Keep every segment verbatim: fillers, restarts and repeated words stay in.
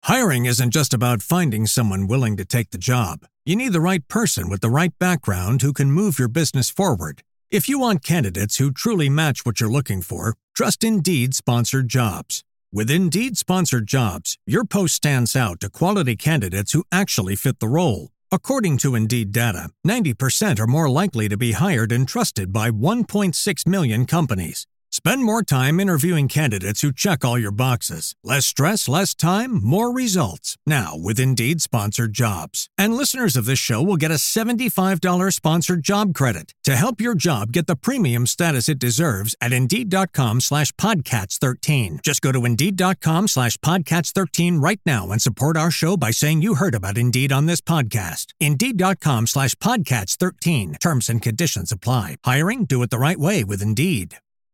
Hiring isn't just about finding someone willing to take the job. You need the right person with the right background who can move your business forward. If you want candidates who truly match what you're looking for, trust Indeed Sponsored Jobs. With Indeed Sponsored Jobs, your post stands out to quality candidates who actually fit the role. According to Indeed data, ninety percent are more likely to be hired and trusted by one point six million companies. Spend more time interviewing candidates who check all your boxes. Less stress, less time, more results. Now with Indeed Sponsored Jobs. And listeners of this show will get a seventy-five dollars sponsored job credit to help your job get the premium status it deserves at Indeed.com slash Podcats 13. Just go to Indeed.com slash Podcats 13 right now and support our show by saying you heard about Indeed on this podcast. Indeed.com slash Podcats 13. Terms and conditions apply. Hiring? Do it the right way with Indeed.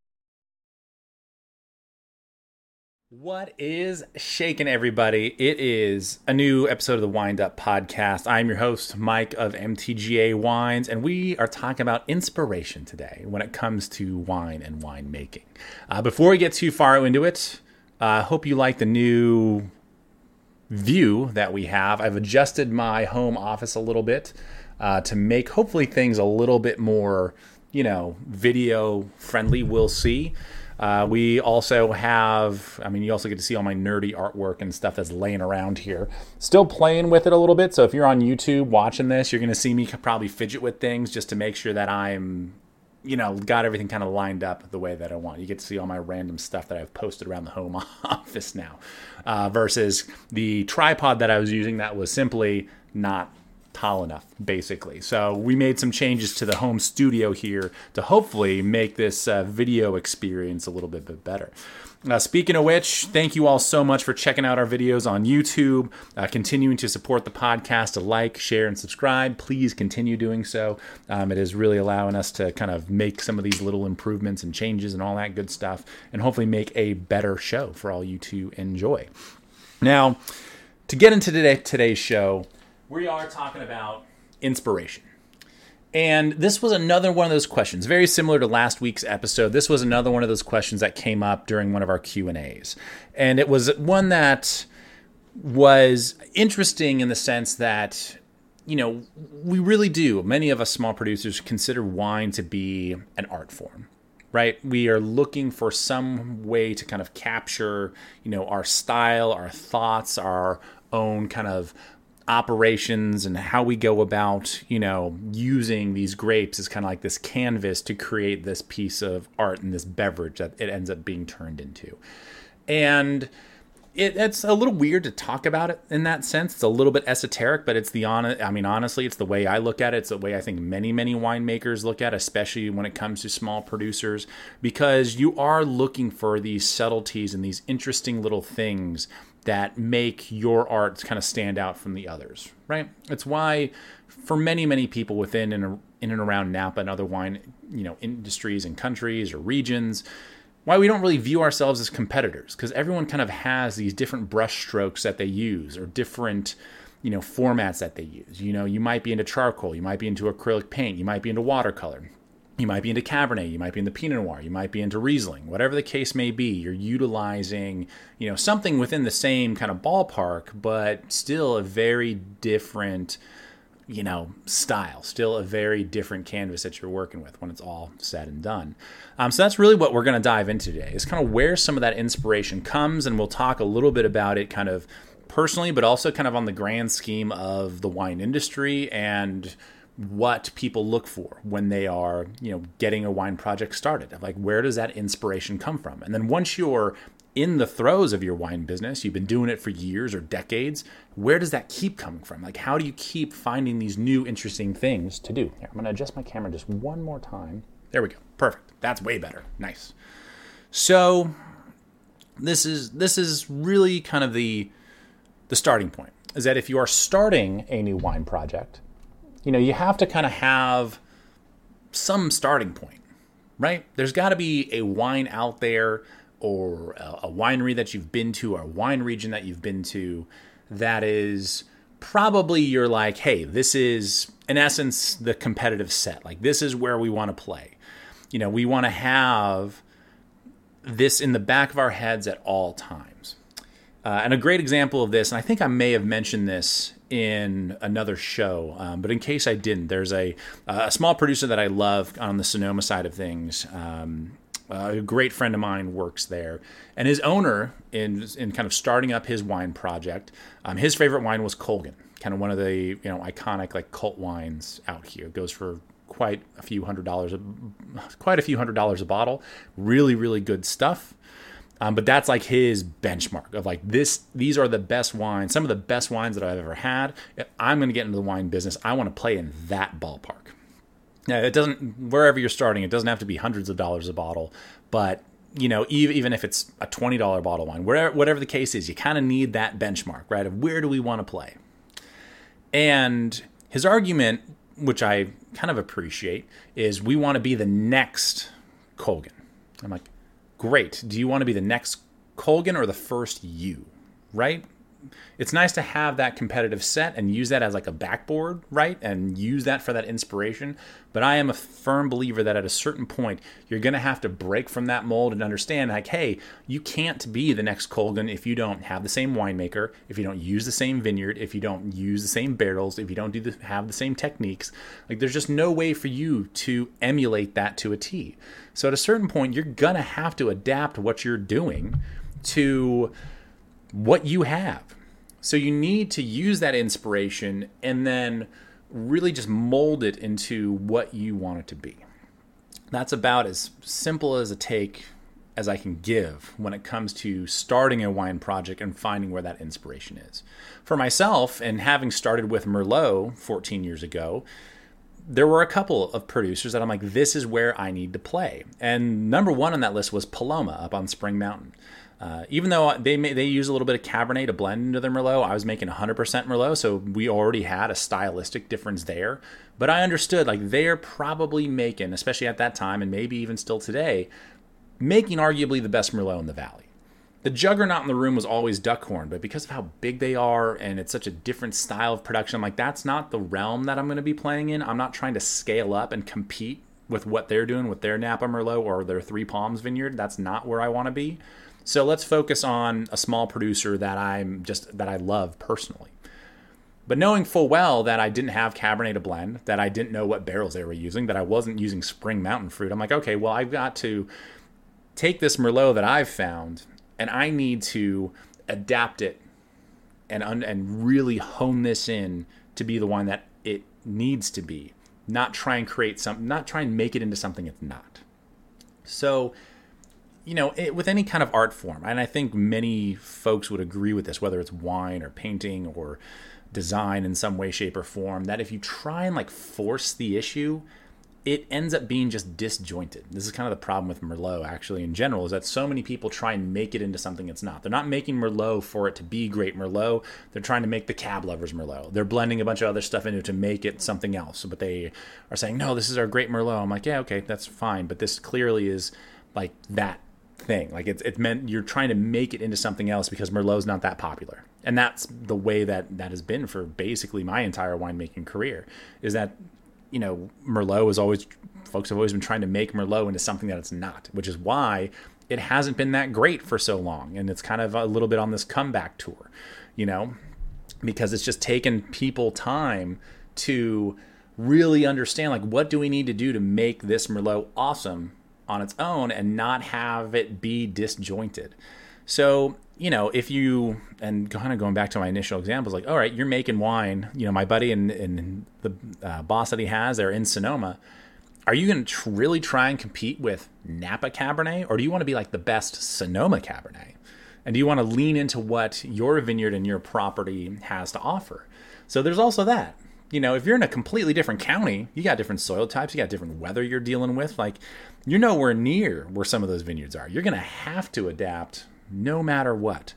What is shaking, everybody? It is a new episode of the Wind Up Podcast. I'm your host, Mike of M T G A Wines, and we are talking about inspiration today when it comes to wine and winemaking. Uh, before we get too far into it, I uh, hope you like the new view that we have. I've adjusted my home office a little bit uh, to make hopefully things a little bit more, you know, video friendly. We'll see. Uh, we also have, I mean, you also get to see all my nerdy artwork and stuff that's laying around here. Still playing with it a little bit, so if you're on YouTube watching this, you're going to see me probably fidget with things just to make sure that I'm, you know, got everything kind of lined up the way that I want. You get to see all my random stuff that I've posted around the home office now, uh, versus the tripod that I was using that was simply not tall enough, basically. So we made some changes to the home studio here to hopefully make this uh, video experience a little bit, bit better. Uh, speaking of which, thank you all so much for checking out our videos on YouTube, uh, continuing to support the podcast, to like, share, and subscribe. Please continue doing so. Um, it is really allowing us to kind of make some of these little improvements and changes and all that good stuff, and hopefully make a better show for all you to enjoy. Now, to get into today, today's show, we are talking about inspiration. And this was another one of those questions, very similar to last week's episode. This was another one of those questions that came up during one of our Q and A's. And it was one that was interesting in the sense that, you know, we really do, many of us small producers consider wine to be an art form, right? We are looking for some way to kind of capture, you know, our style, our thoughts, our own kind of operations and how we go about, you know, using these grapes as kind of like this canvas to create this piece of art and this beverage that it ends up being turned into. And it, it's a little weird to talk about it in that sense. It's a little bit esoteric, but it's the honest, I mean, honestly, it's the way I look at it. It's the way I think many, many winemakers look at it, especially when it comes to small producers, because you are looking for these subtleties and these interesting little things that make your art kind of stand out from the others, right? It's why for many, many people within and in and around Napa and other wine, you know, industries and countries or regions, why we don't really view ourselves as competitors, because everyone kind of has these different brush strokes that they use or different, you know, formats that they use. You know, you might be into charcoal, you might be into acrylic paint, you might be into watercolor. You might be into Cabernet, you might be into Pinot Noir, you might be into Riesling, whatever the case may be. You're utilizing, you know, something within the same kind of ballpark, but still a very different, you know, style, still a very different canvas that you're working with when it's all said and done. Um, so that's really what we're going to dive into today, is kind of where some of that inspiration comes, and we'll talk a little bit about it kind of personally, but also kind of on the grand scheme of the wine industry and what people look for when they are, you know, getting a wine project started. Like, where does that inspiration come from? And then once you're in the throes of your wine business, you've been doing it for years or decades, where does that keep coming from? Like, how do you keep finding these new interesting things to do? Here, I'm going to adjust my camera just one more time. There we go. Perfect. That's way better. Nice. So this is this is really kind of the the starting point, is that if you are starting a new wine project, you know, you have to kind of have some starting point, right? There's got to be a wine out there or a, a winery that you've been to or a wine region that you've been to that is probably you're like, hey, this is, in essence, the competitive set. Like, this is where we want to play. You know, we want to have this in the back of our heads at all times. Uh, and a great example of this, and I think I may have mentioned this in another show, um, but in case I didn't, there's a, a small producer that I love on the Sonoma side of things. Um, a great friend of mine works there, and his owner, in in kind of starting up his wine project, um, his favorite wine was Colgan, kind of one of the you know iconic like cult wines out here. It goes for quite a few hundred dollars, a, quite a few hundred dollars a bottle. Really, really good stuff. Um, but that's like his benchmark of like this, these are the best wines, some of the best wines that I've ever had. If I'm going to get into the wine business, I want to play in that ballpark. Now, it doesn't, wherever you're starting, it doesn't have to be hundreds of dollars a bottle, but you know, even, even if it's a twenty dollars bottle of wine, wherever, whatever the case is, you kind of need that benchmark, right? Of where do we want to play? And his argument, which I kind of appreciate, is we want to be the next Colgan. I'm like, great. Do you want to be the next Colgan or the first you, right? It's nice to have that competitive set and use that as like a backboard, right? And use that for that inspiration. But I am a firm believer that at a certain point, you're going to have to break from that mold and understand like, hey, you can't be the next Colgan if you don't have the same winemaker, if you don't use the same vineyard, if you don't use the same barrels, if you don't do the, have the same techniques. Like there's just no way for you to emulate that to a T. So at a certain point, you're going to have to adapt what you're doing to what you have. So you need to use that inspiration and then really just mold it into what you want it to be. That's about as simple as a take as I can give when it comes to starting a wine project and finding where that inspiration is. For myself, and having started with Merlot fourteen years ago, there were a couple of producers that I'm like, this is where I need to play. And number one on that list was Paloma up on Spring Mountain. Uh, even though they may, they use a little bit of Cabernet to blend into their Merlot, I was making one hundred percent Merlot, so we already had a stylistic difference there. But I understood, like, they're probably making, especially at that time, and maybe even still today, making arguably the best Merlot in the valley. The juggernaut in the room was always Duckhorn, but because of how big they are and it's such a different style of production, I'm like, that's not the realm that I'm going to be playing in. I'm not trying to scale up and compete with what they're doing with their Napa Merlot or their Three Palms vineyard. That's not where I want to be. So let's focus on a small producer that I'm just that I love personally. But knowing full well that I didn't have Cabernet to blend, that I didn't know what barrels they were using, that I wasn't using Spring Mountain fruit, I'm like, okay, well, I've got to take this Merlot that I've found and I need to adapt it and un- and really hone this in to be the wine that it needs to be. Not try and create some, not try and make it into something it's not. So, you know, it, with any kind of art form, and I think many folks would agree with this, whether it's wine or painting or design in some way, shape, or form, that if you try and like force the issue, it ends up being just disjointed. This is kind of the problem with Merlot, actually, in general, is that so many people try and make it into something it's not. They're not making Merlot for it to be great Merlot. They're trying to make the Cab Lovers Merlot. They're blending a bunch of other stuff into it to make it something else. But they are saying, no, this is our great Merlot. I'm like, yeah, okay, that's fine. But this clearly is like that thing. Like it's it's meant you're trying to make it into something else because Merlot's not that popular. And that's the way that that has been for basically my entire winemaking career, is that, you know, Merlot is always, folks have always been trying to make Merlot into something that it's not, which is why it hasn't been that great for so long. And it's kind of a little bit on this comeback tour, you know, because it's just taken people time to really understand, like, what do we need to do to make this Merlot awesome on its own and not have it be disjointed. So, you know, if you, and kind of going back to my initial examples, like, all right, you're making wine, you know, my buddy and, and the uh, boss that he has, they're in Sonoma. Are you going to tr- really try and compete with Napa Cabernet, or do you want to be like the best Sonoma Cabernet? And do you want to lean into what your vineyard and your property has to offer? So there's also that. You know, if you're in a completely different county, you got different soil types, you got different weather you're dealing with. Like, you're nowhere near where some of those vineyards are. You're going to have to adapt no matter what.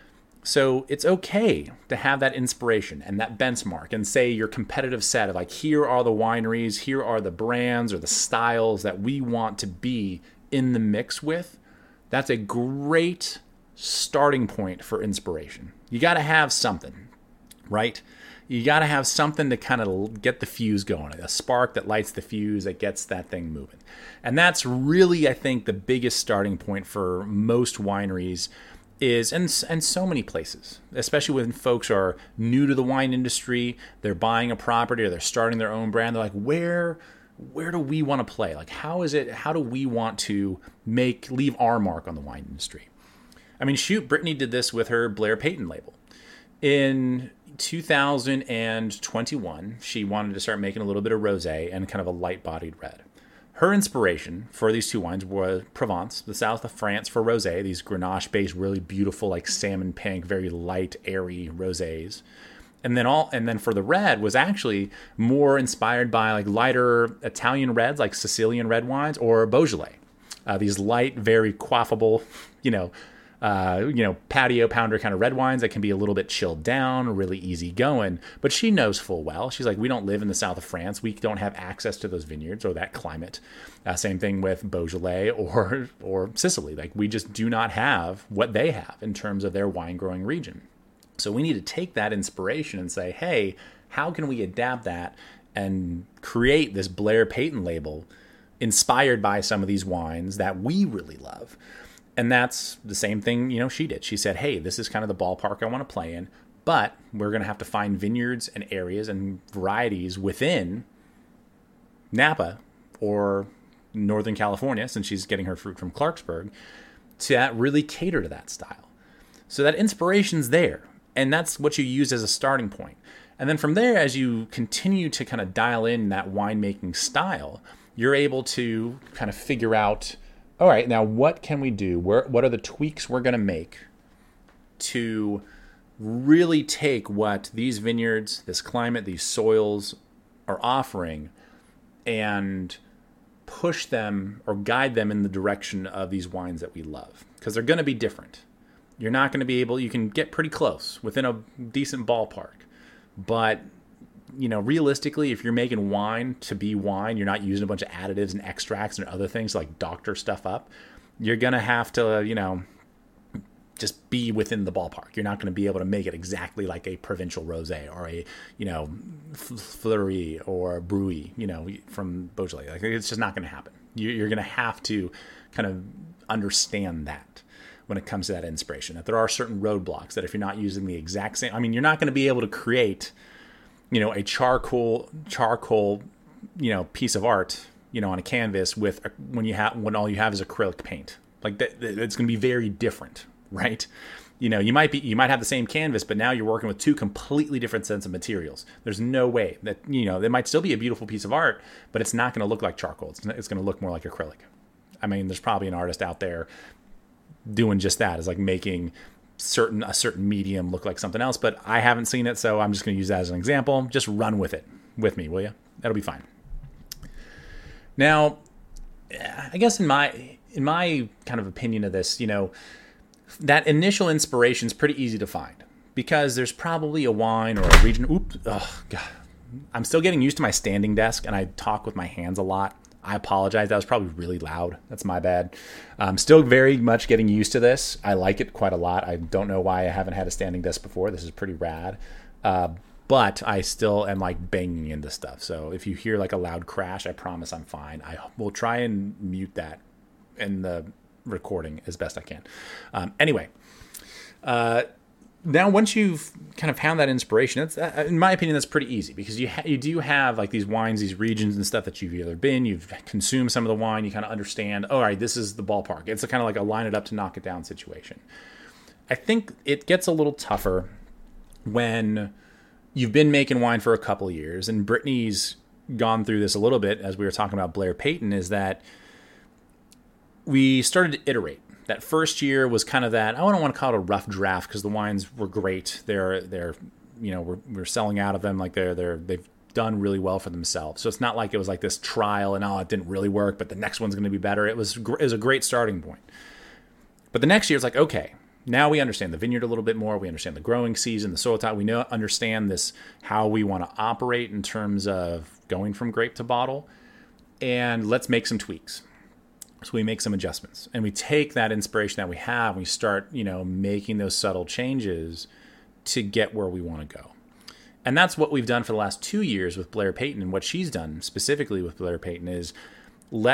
So it's okay to have that inspiration and that benchmark and say your competitive set of like, here are the wineries, here are the brands or the styles that we want to be in the mix with. That's a great starting point for inspiration. You got to have something, right? You got to have something to kind of get the fuse going, a spark that lights the fuse that gets that thing moving. And that's really, I think, the biggest starting point for most wineries is, and, and so many places, especially when folks are new to the wine industry, they're buying a property or they're starting their own brand. They're like, where, where do we want to play? Like, how is it, how do we want to make, leave our mark on the wine industry? I mean, shoot, Brittany did this with her Blair Payton label. In two thousand twenty-one, she wanted to start making a little bit of rosé and kind of a light-bodied red. Her inspiration for these two wines was Provence, the south of France, for rosé, these Grenache-based, really beautiful, like salmon pink, very light, airy rosés. And then all, and then for the red was actually more inspired by like lighter Italian reds, like Sicilian red wines, or Beaujolais. Uh, these light, very quaffable, you know, Uh, you know, patio pounder kind of red wines that can be a little bit chilled down, really easy going. But she knows full well. She's like, we don't live in the south of France. We don't have access to those vineyards or that climate. Uh, same thing with Beaujolais or or Sicily. Like, we just do not have what they have in terms of their wine growing region. So we need to take that inspiration and say, hey, how can we adapt that and create this Blair Payton label inspired by some of these wines that we really love? And that's the same thing, you know, she did. She said, hey, this is kind of the ballpark I want to play in, but we're going to have to find vineyards and areas and varieties within Napa or Northern California, since she's getting her fruit from Clarksburg, to really cater to that style. So that inspiration's there, and that's what you use as a starting point. And then from there, as you continue to kind of dial in that winemaking style, you're able to kind of figure out, all right, now what can we do? Where, what are the tweaks we're going to make to really take what these vineyards, this climate, these soils are offering and push them or guide them in the direction of these wines that we love? Because they're going to be different. You're not going to be able, you can get pretty close within a decent ballpark. But, you know, realistically, if you're making wine to be wine, you're not using a bunch of additives and extracts and other things like doctor stuff up. You're going to have to, you know, just be within the ballpark. You're not going to be able to make it exactly like a provincial rosé or a, you know, Fleury or Bruy, you know, from Beaujolais. Like, it's just not going to happen. You're going to have to kind of understand that when it comes to that inspiration, that there are certain roadblocks that if you're not using the exact same, I mean, you're not going to be able to create, you know, a charcoal, charcoal, you know, piece of art, you know, on a canvas with, when you have, when all you have is acrylic paint. Like that, it's going to be very different, right? You know, you might be, you might have the same canvas, but now you're working with two completely different sets of materials. There's no way that, you know, it might still be a beautiful piece of art, but it's not going to look like charcoal. It's, it's going to look more like acrylic. I mean, there's probably an artist out there doing just that, is like making certain a certain medium look like something else, but I haven't seen it, so I'm just going to use that as an example. Just run with it with me, will you? That'll be fine. Now, I guess in my in my kind of opinion of this, you know, that initial inspiration is pretty easy to find because there's probably a wine or a region. Oops, oh god, I'm still getting used to my standing desk, and I talk with my hands a lot. I apologize. That was probably really loud. That's my bad. I'm still very much getting used to this. I like it quite a lot. I don't know why I haven't had a standing desk before. This is pretty rad. Uh, but I still am like banging into stuff. So if you hear like a loud crash, I promise I'm fine. I will try and mute that in the recording as best I can. Um, anyway, uh, now once you've kind of found that inspiration, it's, uh, in my opinion, that's pretty easy because you ha- you do have like these wines, these regions and stuff that you've either been, you've consumed some of the wine, you kind of understand, oh, all right, this is the ballpark. It's a kind of like a line it up to knock it down situation. I think it gets a little tougher when you've been making wine for a couple of years, and Brittany's gone through this a little bit as we were talking about Blair Payton, is that we started to iterate. That first year was kind of that, I don't want to call it a rough draft because the wines were great. They're, they're, you know, we're, we're selling out of them. Like they're, they're, they've done really well for themselves. So it's not like it was like this trial and, oh, it didn't really work, but the next one's going to be better. It was, it was a great starting point. But the next year it's like, okay, now we understand the vineyard a little bit more. We understand the growing season, the soil type. We know, understand this, how we want to operate in terms of going from grape to bottle, and let's make some tweaks. So we make some adjustments, and we take that inspiration that we have, and we start, you know, making those subtle changes to get where we want to go. And that's what we've done for the last two years with Blair Payton. And what she's done specifically with Blair Payton is let's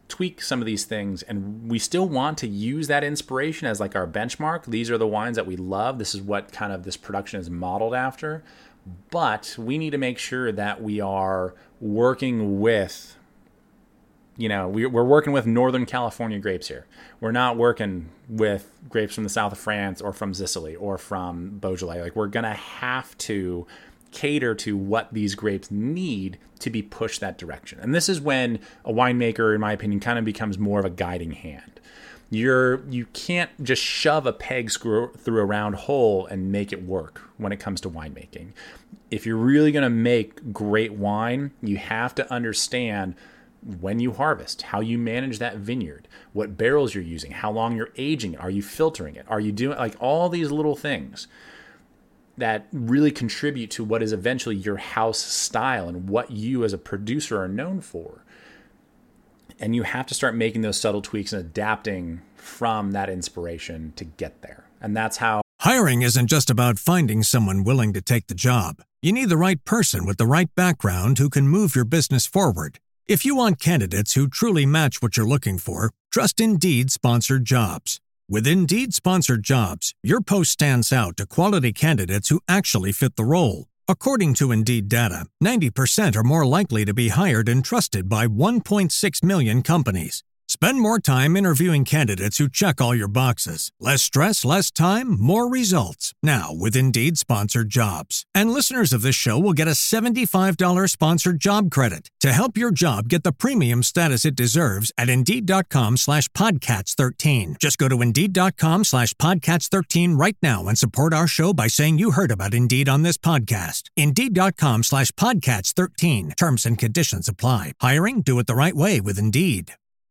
tweak some of these things, and we still want to use that inspiration as like our benchmark. These are the wines that we love. This is what kind of this production is modeled after. But we need to make sure that we are working with, you know, we, we're working with Northern California grapes here. We're not working with grapes from the south of France or from Sicily or from Beaujolais. Like, we're going to have to cater to what these grapes need to be pushed that direction. And this is when a winemaker, in my opinion, kind of becomes more of a guiding hand. You're, you can't just shove a peg screw through a round hole and make it work when it comes to winemaking. If you're really going to make great wine, you have to understand when you harvest, how you manage that vineyard, what barrels you're using, how long you're aging it, are you filtering it, are you doing, like, all these little things that really contribute to what is eventually your house style and what you as a producer are known for. And you have to start making those subtle tweaks and adapting from that inspiration to get there. And that's how Hiring isn't just about finding someone willing to take the job. You need the right person with the right background who can move your business forward. If you want candidates who truly match what you're looking for, trust Indeed sponsored jobs. With Indeed sponsored jobs, your post stands out to quality candidates who actually fit the role. According to Indeed data, ninety percent are more likely to be hired and trusted by one point six million companies. Spend more time interviewing candidates who check all your boxes. Less stress, less time, more results. Now with Indeed sponsored jobs. And listeners of this show will get a seventy-five dollars sponsored job credit to help your job get the premium status it deserves at Indeed.com slash Podcats 13. Just go to Indeed.com slash Podcats 13 right now and support our show by saying you heard about Indeed on this podcast. Indeed.com slash Podcats 13. Terms and conditions apply. Hiring? Do it the right way with Indeed.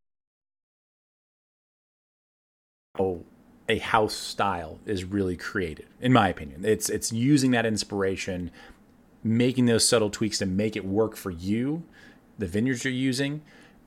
A house style is really created, in my opinion. It's it's using that inspiration, making those subtle tweaks to make it work for you, the vineyards you're using,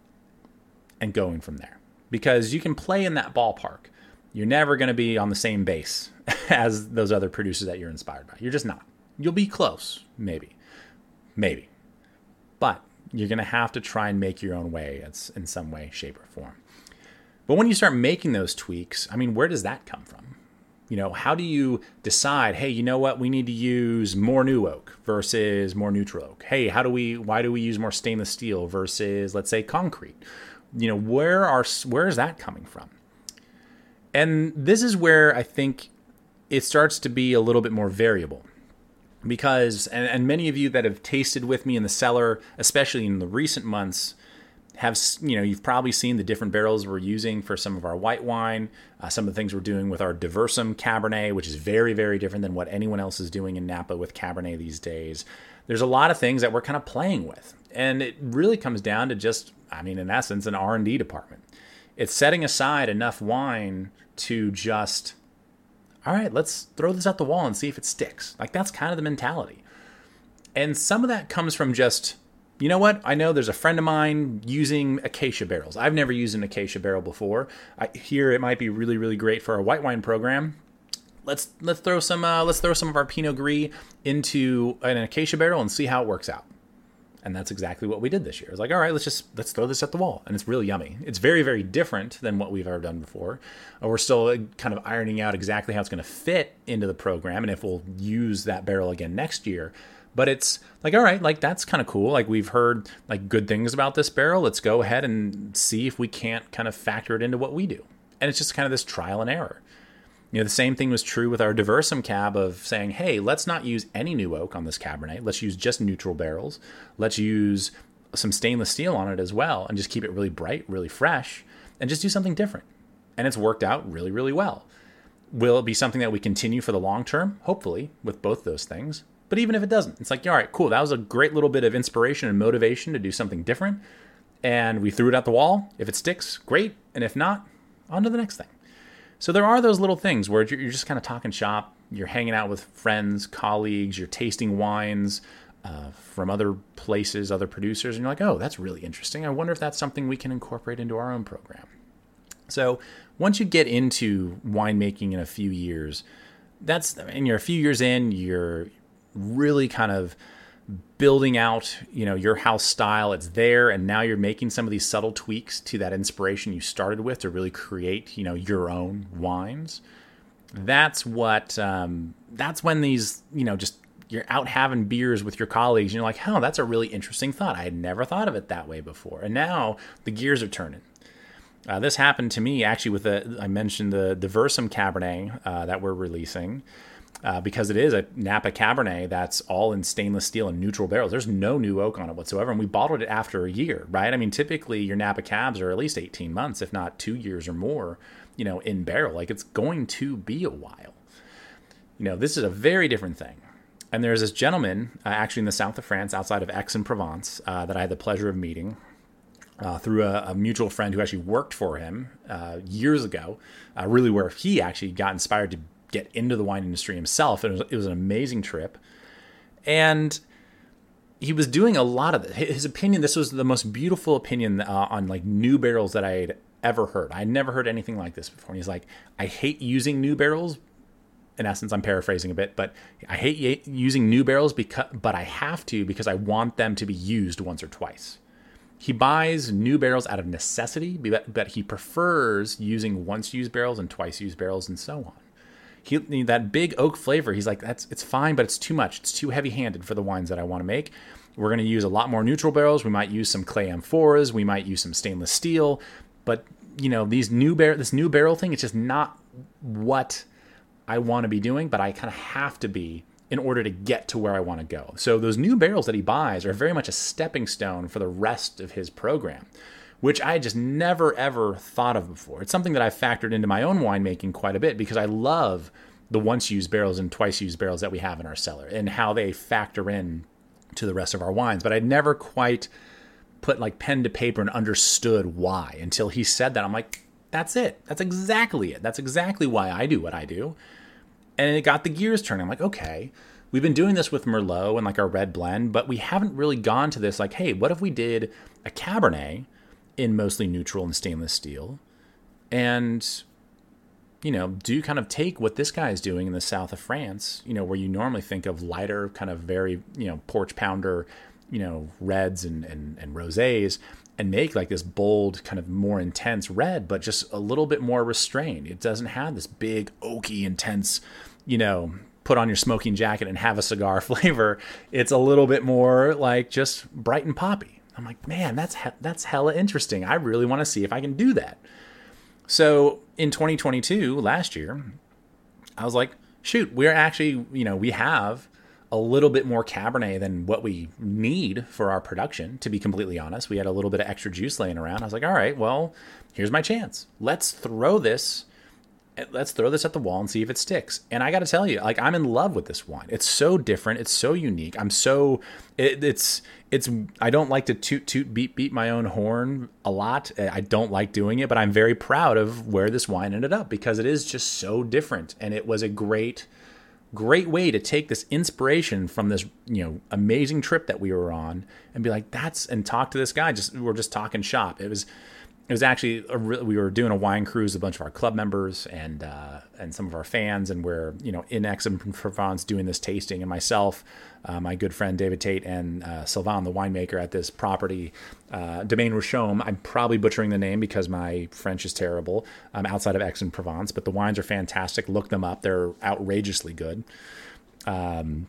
and going from there. Because you can play in that ballpark. You're never going to be on the same base as those other producers that you're inspired by. You're just not. You'll be close, maybe. Maybe. But you're going to have to try and make your own way in some way, shape, or form. But when you start making those tweaks, I mean, where does that come from? You know, how do you decide, hey, you know what, we need to use more new oak versus more neutral oak? Hey, how do we, why do we use more stainless steel versus, let's say, concrete? You know, where are, where is that coming from? And this is where I think it starts to be a little bit more variable. Because, and, and many of you that have tasted with me in the cellar, especially in the recent months, have, you know, you've probably seen the different barrels we're using for some of our white wine, uh, some of the things we're doing with our Diversum Cabernet, which is very, very different than what anyone else is doing in Napa with Cabernet these days. There's a lot of things that we're kind of playing with. And it really comes down to just, I mean, in essence, an R and D department. It's setting aside enough wine to just, all right, let's throw this out the wall and see if it sticks. Like, that's kind of the mentality. And some of that comes from just, you know what? I know there's a friend of mine using acacia barrels. I've never used an acacia barrel before. I hear it might be really, really great for our white wine program. Let's let's throw some uh, let's throw some of our Pinot Gris into an acacia barrel and see how it works out. And that's exactly what we did this year. It's like, all right, let's just let's throw this at the wall, and it's really yummy. It's very, very different than what we've ever done before. Uh, we're still kind of ironing out exactly how it's going to fit into the program, and if we'll use that barrel again next year. But it's like, all right, like, that's kind of cool. Like, we've heard like good things about this barrel. Let's go ahead and see if we can't kind of factor it into what we do. And it's just kind of this trial and error. You know, the same thing was true with our Diversum Cab of saying, hey, let's not use any new oak on this Cabernet. Let's use just neutral barrels. Let's use some stainless steel on it as well and just keep it really bright, really fresh, and just do something different. And it's worked out really, really well. Will it be something that we continue for the long term? Hopefully, with both those things. But even if it doesn't, it's like, all right, cool. That was a great little bit of inspiration and motivation to do something different. And we threw it at the wall. If it sticks, great. And if not, on to the next thing. So there are those little things where you're just kind of talking shop. You're hanging out with friends, colleagues. You're tasting wines uh, from other places, other producers. And you're like, oh, that's really interesting. I wonder if that's something we can incorporate into our own program. So once you get into winemaking in a few years, that's, and you're a few years in, you're really kind of building out, you know, your house style. It's there, and now you're making some of these subtle tweaks to that inspiration you started with to really create, you know, your own wines. That's what, um, that's when these, you know, just you're out having beers with your colleagues and you're like, oh, that's a really interesting thought. I had never thought of it that way before. And now the gears are turning. Uh, this happened to me actually with the, I mentioned the, the Versum Cabernet uh, that we're releasing uh, because it is a Napa Cabernet that's all in stainless steel and neutral barrels. There's no new oak on it whatsoever. And we bottled it after a year, right? I mean, typically your Napa Cabs are at least eighteen months, if not two years or more, you know, in barrel. Like it's going to be a while. You know, this is a very different thing. And there's this gentleman uh, actually in the south of France, outside of Aix-en-Provence, uh, that I had the pleasure of meeting uh, through a, a mutual friend who actually worked for him uh, years ago, uh, really where he actually got inspired to get into the wine industry himself. It was, it was an amazing trip. And he was doing a lot of it. His opinion, this was the most beautiful opinion uh, on like new barrels that I had ever heard. I had never heard anything like this before. And he's like, I hate using new barrels. In essence, I'm paraphrasing a bit, but I hate using new barrels, because, but I have to because I want them to be used once or twice. He buys new barrels out of necessity, but, but he prefers using once-used barrels and twice-used barrels and so on. He, that big oak flavor, he's like, that's it's fine, but it's too much. It's too heavy-handed for the wines that I want to make. We're going to use a lot more neutral barrels. We might use some clay amphoras. We might use some stainless steel. But, you know, these new bar- this new barrel thing, it's just not what I want to be doing, but I kind of have to be in order to get to where I want to go. So those new barrels that he buys are very much a stepping stone for the rest of his program, which I just never, ever thought of before. It's something that I've factored into my own winemaking quite a bit because I love the once-used barrels and twice-used barrels that we have in our cellar and how they factor in to the rest of our wines. But I'd never quite put like pen to paper and understood why until he said that. I'm like, that's it. That's exactly it. That's exactly why I do what I do. And it got the gears turning. I'm like, okay, we've been doing this with Merlot and like our red blend, but we haven't really gone to this like, hey, what if we did a Cabernet in mostly neutral and stainless steel and, you know, do kind of take what this guy is doing in the south of France, you know, where you normally think of lighter, kind of very, you know, porch pounder, you know, reds and, and, and rosés, and make like this bold, kind of more intense red, but just a little bit more restrained. It doesn't have this big, oaky, intense, you know, put on your smoking jacket and have a cigar flavor. It's a little bit more like just bright and poppy. I'm like, man, that's he- that's hella interesting. I really want to see if I can do that. So in twenty twenty-two, last year, I was like, shoot, we're actually, you know, we have a little bit more Cabernet than what we need for our production, to be completely honest. We had a little bit of extra juice laying around. I was like, all right, well, here's my chance. Let's throw this, let's throw this at the wall and see if it sticks. And I got to tell you, like, I'm in love with this wine. It's so different. It's so unique. I'm so, it, it's, it's, I don't like to toot, toot, beat, beat my own horn a lot. I don't like doing it, but I'm very proud of where this wine ended up because it is just so different. And it was a great, great way to take this inspiration from this, you know, amazing trip that we were on and be like, that's, and talk to this guy. Just, we're just talking shop. It was, it was actually, a re- we were doing a wine cruise, a bunch of our club members and, uh, and some of our fans. And we're, you know, in Aix-en-Provence doing this tasting, and myself, uh, my good friend, David Tate, and, uh, Sylvain, the winemaker at this property, uh, Domaine Rochaume. I'm probably butchering the name because my French is terrible, um, outside of Aix-en-Provence, but the wines are fantastic. Look them up. They're outrageously good. Um,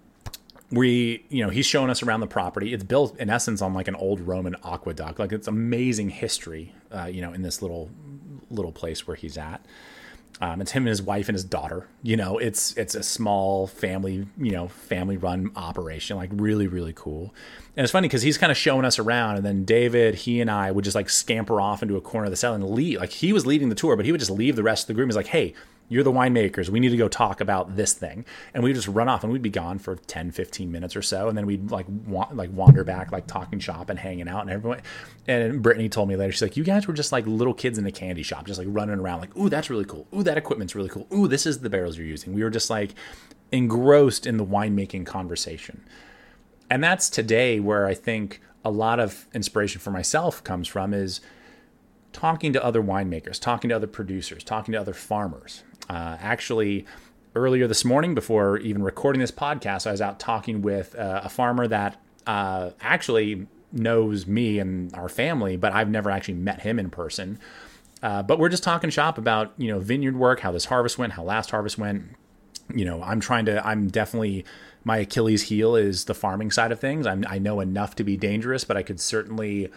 We, you know, he's showing us around the property. It's built in essence on like an old Roman aqueduct. Like it's amazing history, uh, you know, in this little, little place where he's at. Um, it's him and his wife and his daughter. You know, it's it's a small family, you know, family run operation. Like really, really cool. And it's funny because he's kind of showing us around, and then David, he and I would just like scamper off into a corner of the cell and leave. Like he was leading the tour, but he would just leave the rest of the group. He's like, hey, you're the winemakers. We need to go talk about this thing. And we'd just run off, and we'd be gone for ten, fifteen minutes or so. And then we'd like wa- like wander back, like talking shop and hanging out and everyone. And Brittany told me later, she's like, you guys were just like little kids in a candy shop, just like running around like, ooh, that's really cool. Ooh, that equipment's really cool. Ooh, this is the barrels you're using. We were just like engrossed in the winemaking conversation. And that's today where I think a lot of inspiration for myself comes from, is talking to other winemakers, talking to other producers, talking to other farmers. Uh, actually, earlier this morning, before even recording this podcast, I was out talking with uh, a farmer that uh, actually knows me and our family, but I've never actually met him in person. Uh, but we're just talking shop about, you know, vineyard work, how this harvest went, how last harvest went. You know, I'm trying to, I'm definitely, my Achilles heel is the farming side of things. I'm, I know enough to be dangerous, but I could certainly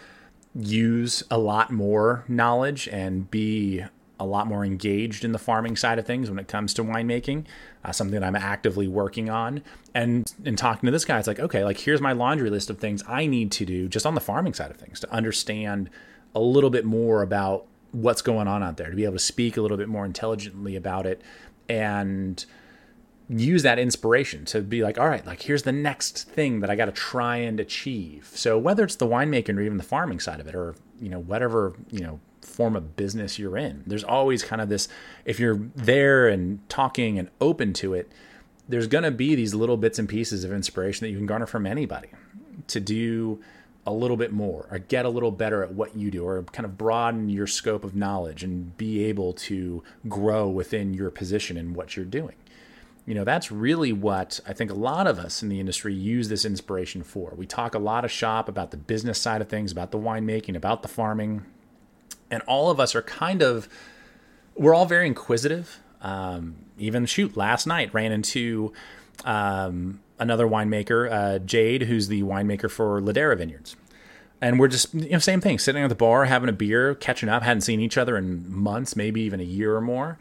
use a lot more knowledge and be a lot more engaged in the farming side of things when it comes to winemaking, uh, something that I'm actively working on. And in talking to this guy, it's like, okay, like here's my laundry list of things I need to do just on the farming side of things to understand a little bit more about what's going on out there, to be able to speak a little bit more intelligently about it and use that inspiration to be like, all right, like here's the next thing that I got to try and achieve. So whether it's the winemaking or even the farming side of it, or, you know, whatever, you know, form of business you're in, there's always kind of this, if you're there and talking and open to it, there's going to be these little bits and pieces of inspiration that you can garner from anybody to do a little bit more or get a little better at what you do, or kind of broaden your scope of knowledge and be able to grow within your position in what you're doing. You know, that's really what I think a lot of us in the industry use this inspiration for. We talk a lot of shop about the business side of things, about the winemaking, about the farming. And all of us are kind of, we're all very inquisitive. Um, even shoot, last night ran into um, another winemaker, uh, Jade, who's the winemaker for Ladera Vineyards. And we're just, you know, same thing, sitting at the bar, having a beer, catching up, hadn't seen each other in months, maybe even a year or more.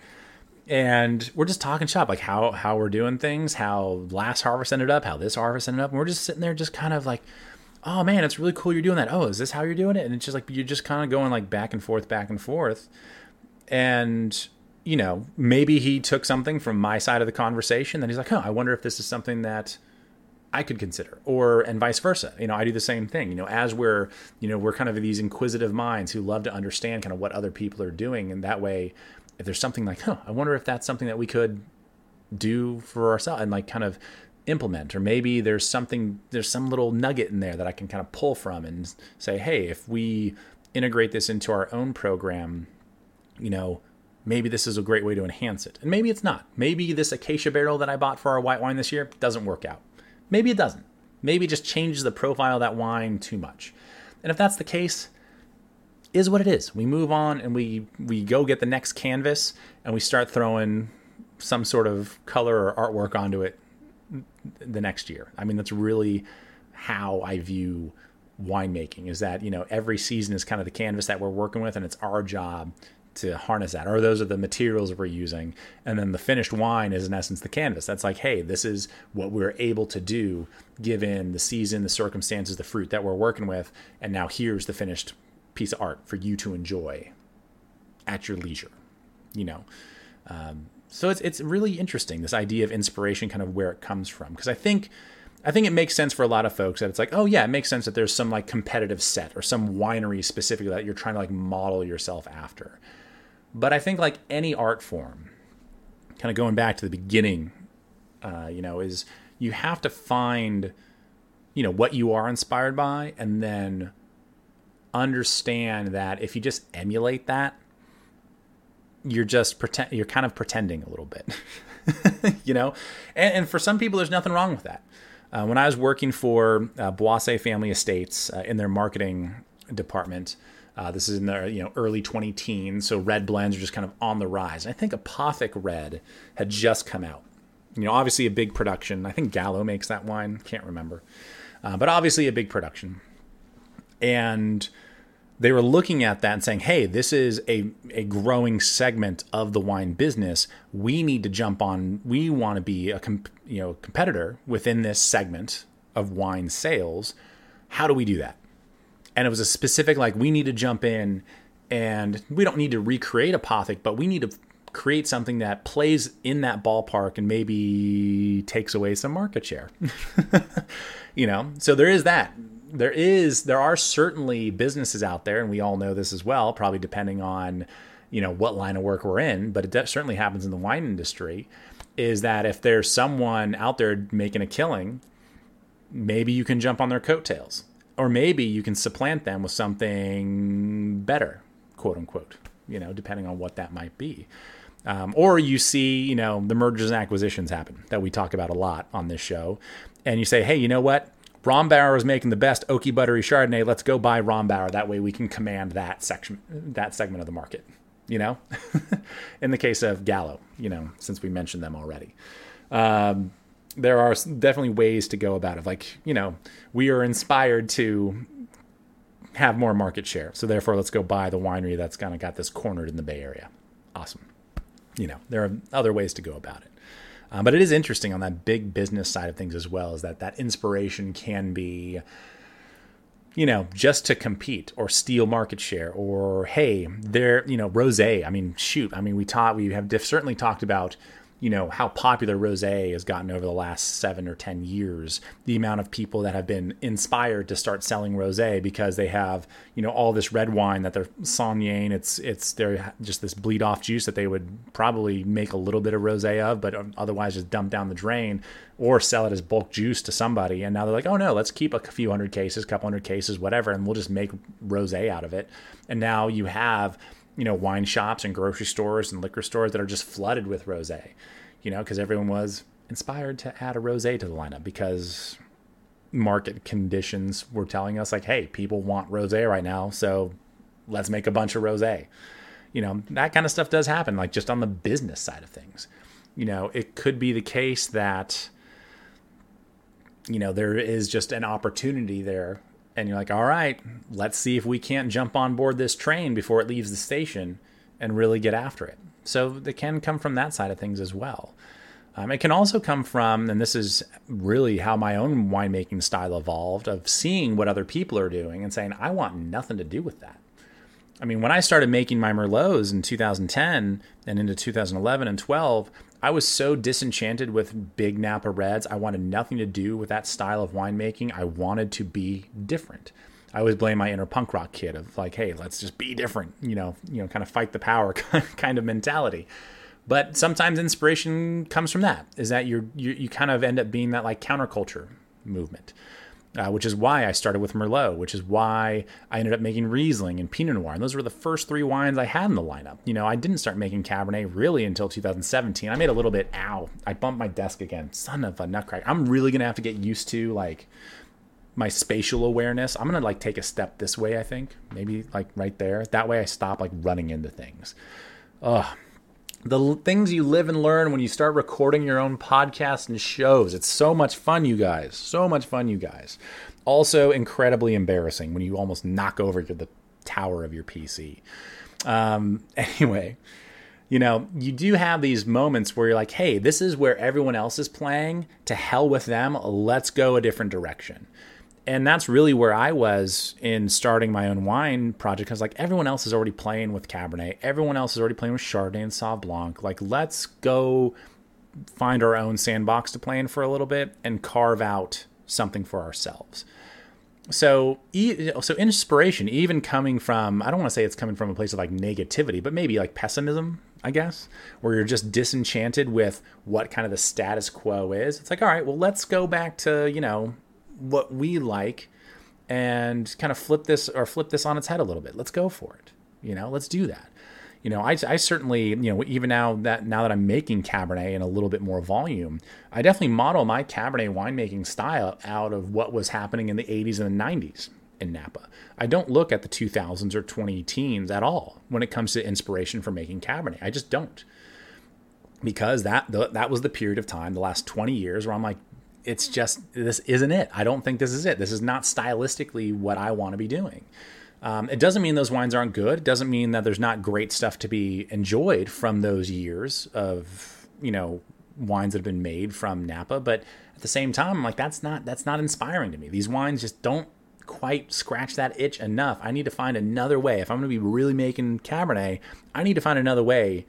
And we're just talking shop, like how, how we're doing things, how last harvest ended up, how this harvest ended up. And we're just sitting there just kind of like, oh man, it's really cool you're doing that. Oh, is this how you're doing it? And it's just like, you're just kind of going like back and forth, back and forth. And, you know, maybe he took something from my side of the conversation that he's like, oh, I wonder if this is something that I could consider, or, and vice versa. You know, I do the same thing, you know, as we're, you know, we're kind of these inquisitive minds who love to understand kind of what other people are doing. And that way, if there's something like, huh, I wonder if that's something that we could do for ourselves and like kind of implement, or maybe there's something, there's some little nugget in there that I can kind of pull from and say, hey, if we integrate this into our own program, you know, maybe this is a great way to enhance it. And maybe it's not. Maybe this Acacia barrel that I bought for our white wine this year doesn't work out. Maybe it doesn't. Maybe it just changes the profile of that wine too much. And if that's the case, is what it is. We move on and we, we go get the next canvas and we start throwing some sort of color or artwork onto it the next year. I mean, that's really how I view winemaking, is that, you know, every season is kind of the canvas that we're working with, and it's our job to harness that, or those are the materials we're using. And then the finished wine is in essence the canvas. That's like, hey, this is what we're able to do given the season, the circumstances, the fruit that we're working with. And now here's the finished piece of art for you to enjoy at your leisure, you know? Um, so it's, it's really interesting, this idea of inspiration, kind of where it comes from. Because I think, I think it makes sense for a lot of folks that it's like, oh yeah, it makes sense that there's some like competitive set or some winery specifically that you're trying to like model yourself after. But I think like any art form, kind of going back to the beginning, uh, you know, is you have to find, you know, what you are inspired by, and then understand that if you just emulate that, you're just pretend, you're kind of pretending a little bit, you know, and, and for some people, there's nothing wrong with that. Uh, when I was working for uh, Boisset Family Estates uh, in their marketing department, Uh, this is in the you know early twenty teens, so red blends are just kind of on the rise. And I think Apothic Red had just come out. You know, obviously a big production. I think Gallo makes that wine. Can't remember. Uh, but obviously a big production. And they were looking at that and saying, hey, this is a, a growing segment of the wine business. We need to jump on. We want to be a comp, you know competitor within this segment of wine sales. How do we do that? And it was a specific, like, we need to jump in, and we don't need to recreate Apothic, but we need to create something that plays in that ballpark and maybe takes away some market share. You know, so there is that. There is, there are certainly businesses out there, and we all know this as well, probably depending on, you know, what line of work we're in, but it certainly happens in the wine industry, is that if there's someone out there making a killing, maybe you can jump on their coattails. Or maybe you can supplant them with something better, quote unquote, you know, depending on what that might be. Um, or you see, you know, the mergers and acquisitions happen that we talk about a lot on this show. And you say, hey, you know what? Rombauer is making the best oaky buttery Chardonnay. Let's go buy Rombauer. That way we can command that section, that segment of the market, you know, in the case of Gallo, you know, since we mentioned them already. Um, there are definitely ways to go about it. Like, you know, we are inspired to have more market share. So therefore, let's go buy the winery that's kind of got this cornered in the Bay Area. Awesome. You know, there are other ways to go about it. Um, but it is interesting on that big business side of things as well, is that that inspiration can be, you know, just to compete or steal market share, or, hey, there, you know, rosé. I mean, shoot. I mean, we taught, we have diff- certainly talked about, you know, how popular rosé has gotten over the last seven or ten years, the amount of people that have been inspired to start selling rosé because they have, you know, all this red wine that they're saugning. It's, it's, they're just this bleed off juice that they would probably make a little bit of rosé of, but otherwise just dump down the drain or sell it as bulk juice to somebody. And now they're like, oh no, let's keep a few hundred cases, couple hundred cases, whatever, and we'll just make rosé out of it. And now you have, you know, wine shops and grocery stores and liquor stores that are just flooded with rosé, you know, because everyone was inspired to add a rosé to the lineup because market conditions were telling us like, hey, people want rosé right now, so let's make a bunch of rosé. You know, that kind of stuff does happen, like just on the business side of things. You know, it could be the case that, you know, there is just an opportunity there and you're like, all right, let's see if we can't jump on board this train before it leaves the station and really get after it. So it can come from that side of things as well. Um, it can also come from, and this is really how my own winemaking style evolved, of seeing what other people are doing and saying, I want nothing to do with that. I mean, when I started making my Merlots in two thousand ten and into two thousand eleven and twelve, I was so disenchanted with big Napa Reds. I wanted nothing to do with that style of winemaking. I wanted to be different. I always blame my inner punk rock kid of like, hey, let's just be different, you know, you know, kind of fight the power kind of mentality. But sometimes inspiration comes from that, is that you're, you you kind of end up being that like counterculture movement, uh, which is why I started with Merlot, which is why I ended up making Riesling and Pinot Noir. And those were the first three wines I had in the lineup. You know, I didn't start making Cabernet really until two thousand seventeen. I made a little bit, ow, I bumped my desk again. Son of a nutcracker. I'm really going to have to get used to like my spatial awareness. I'm going to like take a step this way, I think. Maybe like right there. That way I stop like running into things. Ugh. The things you live and learn when you start recording your own podcasts and shows. It's so much fun, you guys. So much fun, you guys. Also incredibly embarrassing when you almost knock over the tower of your P C. Um, anyway, you know, you do have these moments where you're like, hey, this is where everyone else is playing. To hell with them. Let's go a different direction. And that's really where I was in starting my own wine project. Because like everyone else is already playing with Cabernet. Everyone else is already playing with Chardonnay and Sauv Blanc. Like, let's go find our own sandbox to play in for a little bit and carve out something for ourselves. So, so inspiration, even coming from, I don't want to say it's coming from a place of like negativity, but maybe like pessimism, I guess, where you're just disenchanted with what kind of the status quo is. It's like, all right, well, let's go back to, you know, what we like and kind of flip this or flip this on its head a little bit. Let's go for it. You know, let's do that. You know, I, I certainly, you know, even now that now that I'm making Cabernet in a little bit more volume, I definitely model my Cabernet winemaking style out of what was happening in the eighties and the nineties in Napa. I don't look at the two thousands or twenty teens at all when it comes to inspiration for making Cabernet. I just don't. Because that that was the period of time, the last twenty years, where I'm like, it's just, this isn't it. I don't think this is it. This is not stylistically what I want to be doing. Um, it doesn't mean those wines aren't good. It doesn't mean that there's not great stuff to be enjoyed from those years of, you know, wines that have been made from Napa. But at the same time, I'm like, that's not, that's not inspiring to me. These wines just don't quite scratch that itch enough. I need to find another way. If I'm going to be really making Cabernet, I need to find another way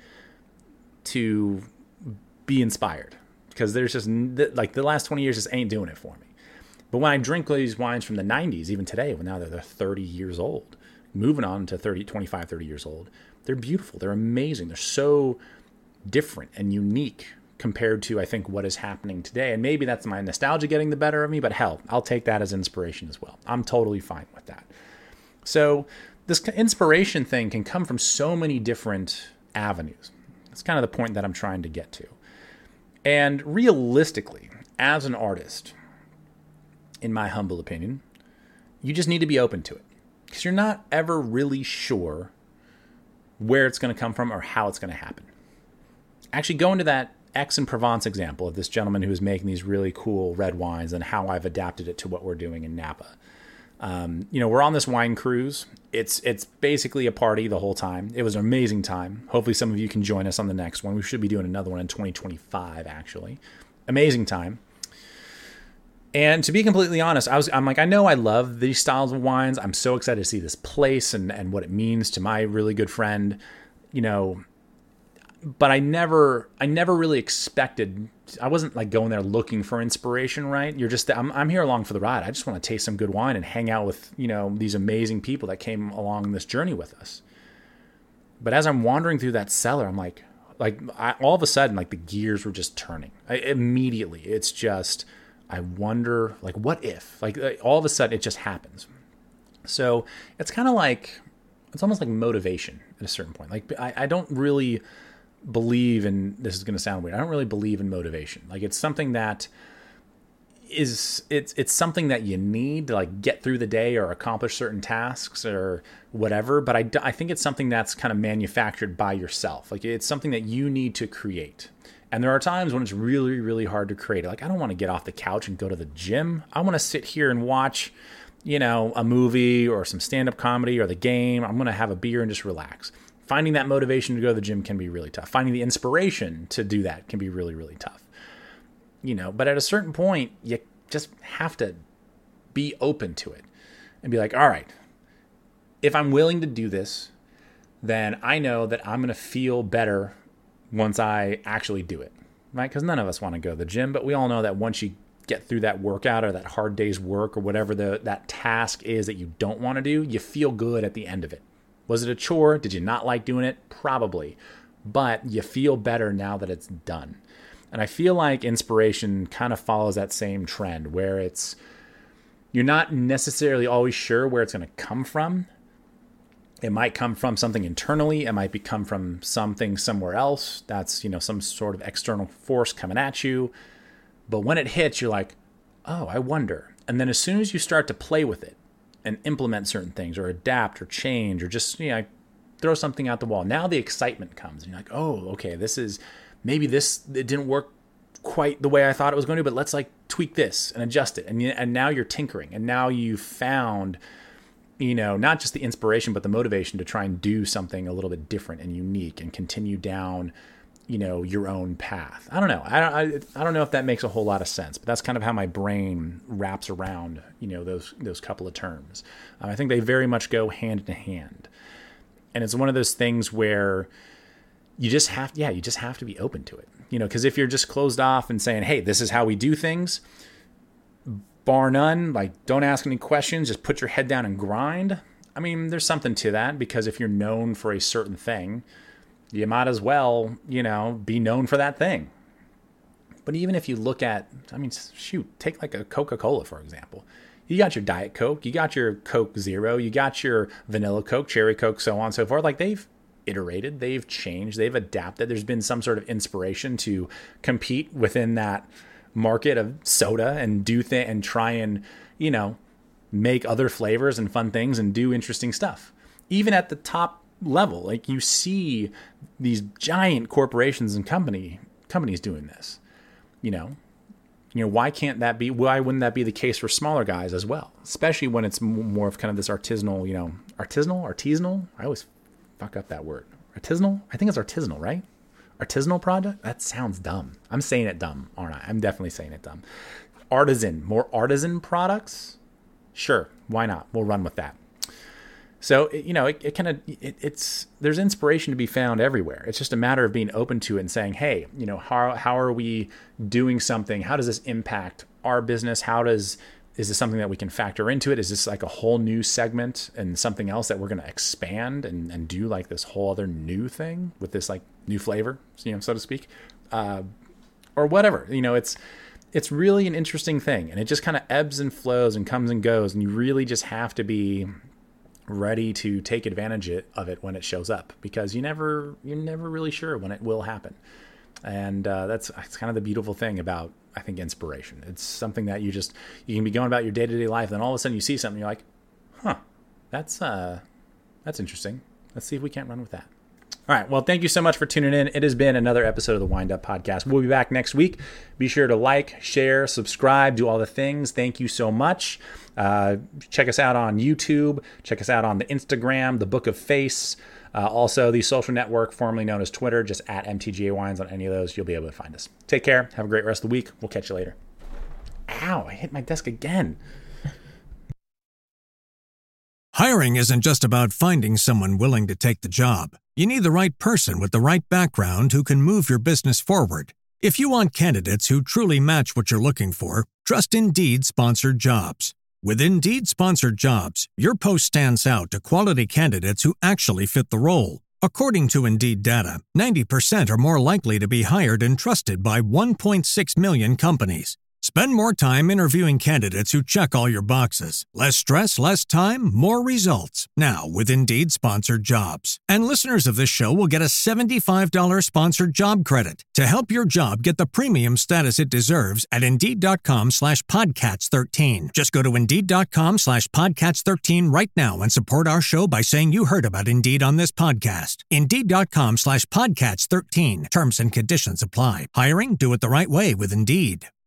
to be inspired. Because there's just, like, the last twenty years just ain't doing it for me. But when I drink these wines from the nineties, even today, when now they're thirty years old, moving on to thirty, twenty-five, thirty years old, they're beautiful. They're amazing. They're so different and unique compared to, I think, what is happening today. And maybe that's my nostalgia getting the better of me, but hell, I'll take that as inspiration as well. I'm totally fine with that. So this inspiration thing can come from so many different avenues. That's kind of the point that I'm trying to get to. And realistically, as an artist, in my humble opinion, you just need to be open to it, because you're not ever really sure where it's going to come from or how it's going to happen. Actually, go into that Aix-en-Provence example of this gentleman who is making these really cool red wines and how I've adapted it to what we're doing in Napa. Um, you know, we're on this wine cruise. It's it's basically a party the whole time. It was an amazing time. Hopefully some of you can join us on the next one. We should be doing another one in twenty twenty-five, actually. Amazing time. And to be completely honest, I was, I'm like, I know I love these styles of wines. I'm so excited to see this place and, and what it means to my really good friend, you know, but I never, I never really expected, I wasn't like going there looking for inspiration, right? You're just, I'm, I'm here along for the ride. I just want to taste some good wine and hang out with, you know, these amazing people that came along this journey with us. But as I'm wandering through that cellar, I'm like, like I, all of a sudden, like the gears were just turning. I, immediately. It's just, I wonder, like, what if? Like, all of a sudden, it just happens. So it's kind of like, it's almost like motivation at a certain point. Like, I, I don't really believe in, this is going to sound weird, I don't really believe in motivation. Like, it's something that is, it's it's something that you need to, like, get through the day or accomplish certain tasks or whatever. But I, I think it's something that's kind of manufactured by yourself. Like, it's something that you need to create. And there are times when it's really, really hard to create. Like, I don't want to get off the couch and go to the gym. I want to sit here and watch, you know, a movie or some stand-up comedy or the game. I'm going to have a beer and just relax. Finding that motivation to go to the gym can be really tough. Finding the inspiration to do that can be really, really tough. You know, but at a certain point, you just have to be open to it and be like, all right, if I'm willing to do this, then I know that I'm going to feel better once I actually do it, right? Because none of us want to go to the gym, but we all know that once you get through that workout or that hard day's work or whatever the that task is that you don't want to do, you feel good at the end of it. Was it a chore? Did you not like doing it? Probably. But you feel better now that it's done. And I feel like inspiration kind of follows that same trend where it's, you're not necessarily always sure where it's going to come from. It might come from something internally. It might be come from something somewhere else. That's, you know, some sort of external force coming at you. But when it hits, you're like, oh, I wonder. And then as soon as you start to play with it and implement certain things or adapt or change or just, you know, throw something out the wall, now the excitement comes. And you're like, oh, okay, this is, maybe this, it didn't work quite the way I thought it was going to, but let's like tweak this and adjust it. And, you, and now you're tinkering. And now you've found, you know, not just the inspiration, but the motivation to try and do something a little bit different and unique and continue down, you know, your own path. I don't know. I don't, I, I don't know if that makes a whole lot of sense, but that's kind of how my brain wraps around, you know, those, those couple of terms. Um, I think they very much go hand in hand. And it's one of those things where you just have, yeah, you just have to be open to it, you know, because if you're just closed off and saying, hey, this is how we do things, bar none, like don't ask any questions, just put your head down and grind. I mean, there's something to that, because if you're known for a certain thing, you might as well, you know, be known for that thing. But even if you look at, I mean, shoot, take like a Coca-Cola, for example. You got your Diet Coke, you got your Coke Zero, you got your Vanilla Coke, Cherry Coke, so on and so forth. Like, they've iterated, they've changed, they've adapted. There's been some sort of inspiration to compete within that market of soda and do th- and try and, you know, make other flavors and fun things and do interesting stuff. Even at the top level, like, you see these giant corporations and company companies doing this, you know. You know, why can't that be, why wouldn't that be the case for smaller guys as well? Especially when it's more of kind of this artisanal, you know, artisanal, artisanal. I always fuck up that word. Artisanal? I think it's artisanal, right? Artisanal product? That sounds dumb. I'm saying it dumb, aren't I? I'm definitely saying it dumb. Artisan, more artisan products? Sure, why not? We'll run with that. So, you know, it, it kind of, it, it's, there's inspiration to be found everywhere. It's just a matter of being open to it and saying, hey, you know, how, how are we doing something? How does this impact our business? How does, is this something that we can factor into it? Is this like a whole new segment and something else that we're going to expand and, and do like this whole other new thing with this like new flavor, you know, so to speak, uh, or whatever, you know, it's, it's really an interesting thing, and it just kind of ebbs and flows and comes and goes. And you really just have to be ready to take advantage of it when it shows up, because you never, you're never really sure when it will happen. And uh, that's, that's kind of the beautiful thing about, I think, inspiration. It's something that you just, you can be going about your day-to-day life, and then all of a sudden you see something, you're like, huh, that's, uh, that's interesting. Let's see if we can't run with that. All right. Well, thank you so much for tuning in. It has been another episode of the Wind Up Podcast. We'll be back next week. Be sure to like, share, subscribe, do all the things. Thank you so much. Uh, check us out on YouTube. Check us out on the Instagram, the Book of Face. Uh, also, the social network formerly known as Twitter, just at M T G A Wines on any of those. You'll be able to find us. Take care. Have a great rest of the week. We'll catch you later. Ow, I hit my desk again. Hiring isn't just about finding someone willing to take the job. You need the right person with the right background who can move your business forward. If you want candidates who truly match what you're looking for, trust Indeed Sponsored Jobs. With Indeed Sponsored Jobs, your post stands out to quality candidates who actually fit the role. According to Indeed data, ninety percent are more likely to be hired and trusted by one point six million companies. Spend more time interviewing candidates who check all your boxes. Less stress, less time, more results. Now with Indeed Sponsored Jobs. And listeners of this show will get a seventy-five dollars sponsored job credit to help your job get the premium status it deserves at Indeed.com slash Podcats 13. Just go to Indeed.com slash Podcats 13 right now and support our show by saying you heard about Indeed on this podcast. Indeed.com slash Podcats 13. Terms and conditions apply. Hiring? Do it the right way with Indeed.